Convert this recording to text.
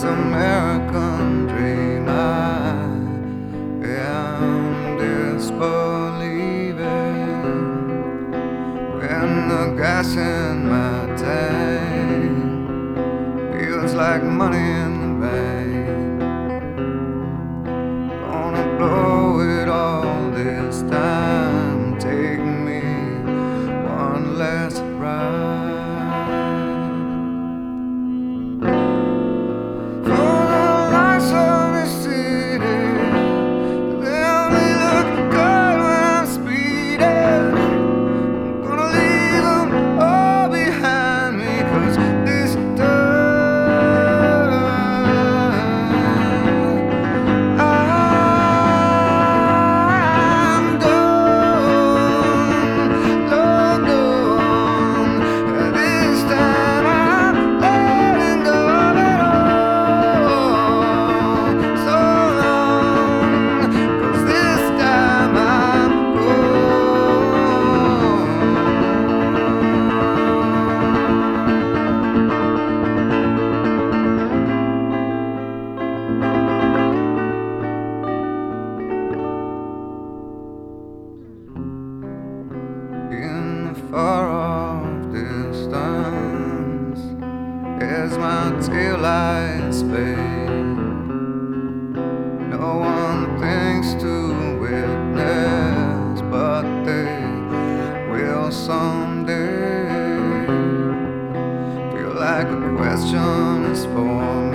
American dream. I am disbelieving when the gas in my tank feels like money in the bank. Gonna blow it all this time. Take me one last ride. In the far off distance, as my taillights fade, no one thinks to witness, but they will someday. Feel like a question is for